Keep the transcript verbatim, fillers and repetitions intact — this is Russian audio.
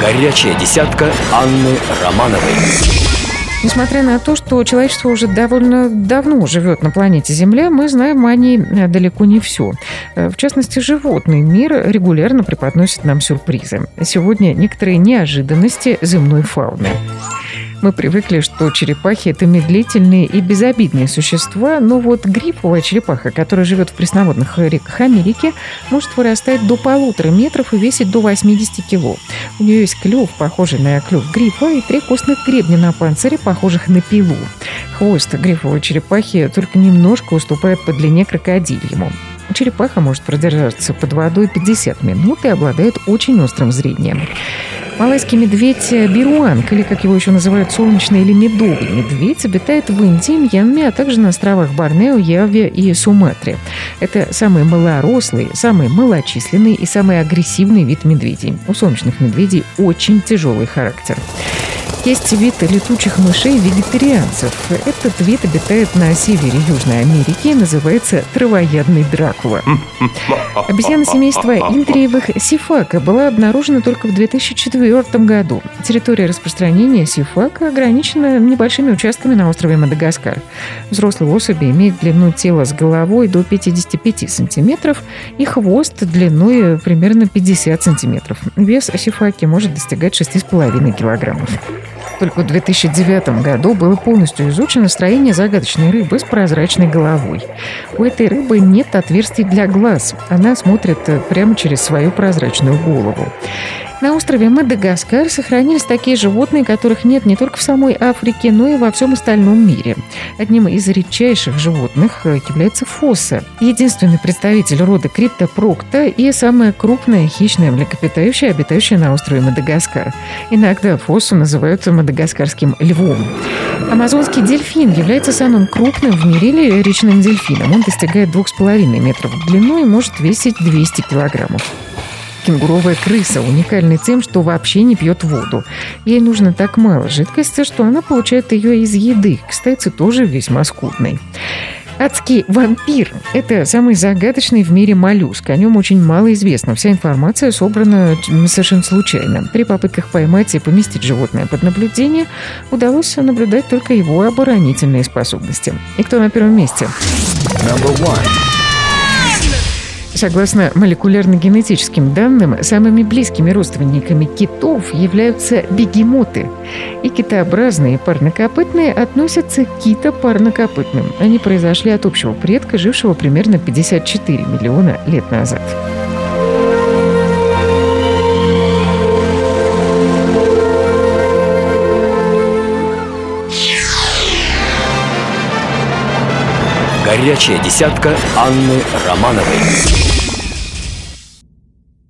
Горячая десятка Анны Романовой. Несмотря на то, что человечество уже довольно давно живет на планете Земля, мы знаем о ней далеко не все. В частности, животный мир регулярно преподносит нам сюрпризы. Сегодня некоторые неожиданности земной фауны. Мы привыкли, что черепахи – это медлительные и безобидные существа, но вот грифовая черепаха, которая живет в пресноводных реках Америки, может вырастать до полутора метров и весить до восьмидесяти кило. У нее есть клюв, похожий на клюв грифа, и три костных гребня на панцире, похожих на пилу. Хвост грифовой черепахи только немножко уступает по длине крокодильему. Черепаха может продержаться под водой пятьдесят минут и обладает очень острым зрением. Малайский медведь беруанг, или, как его еще называют, солнечный или медовый медведь, обитает в Индии, Мьянме, а также на островах Борнео, Яве и Суматре. Это самый малорослый, самый малочисленный и самый агрессивный вид медведей. У солнечных медведей очень тяжелый характер. Есть вид летучих мышей вегетарианцев. Этот вид обитает на севере Южной Америки и называется травоядный Дракула. Обезьяна семейства индриевых сифака была обнаружена только в две тысячи четвёртом году. Территория распространения сифака ограничена небольшими участками на острове Мадагаскар. Взрослые особи имеют длину тела с головой до пятидесяти пяти сантиметров и хвост длиной примерно пятьдесят сантиметров. Вес сифаки может достигать шести с половиной килограммов. Только в две тысячи девятом году было полностью изучено строение загадочной рыбы с прозрачной головой. У этой рыбы нет отверстий для глаз. Она смотрит прямо через свою прозрачную голову. На острове Мадагаскар сохранились такие животные, которых нет не только в самой Африке, но и во всем остальном мире. Одним из редчайших животных является фоса, единственный представитель рода Криптопрокта и самая крупная хищная млекопитающая, обитающая на острове Мадагаскар. Иногда фосу называют мадагаскарским львом. Амазонский дельфин является самым крупным в мире речным дельфином. Он достигает двух с половиной метров в длину и может весить двести килограммов. Кенгуровая крыса уникальна тем, что вообще не пьет воду. Ей нужно так мало жидкости, что она получает ее из еды, кстати, тоже весьма скудной. Адский вампир – это самый загадочный в мире моллюск. О нем очень мало известно. Вся информация собрана совершенно случайно. При попытках поймать и поместить животное под наблюдение удалось наблюдать только его оборонительные способности. И кто на первом месте? Согласно молекулярно-генетическим данным, самыми близкими родственниками китов являются бегемоты. И китообразные парнокопытные относятся к китопарнокопытным. Они произошли от общего предка, жившего примерно пятьдесят четыре миллиона лет назад. Горячая десятка Анны Романовой.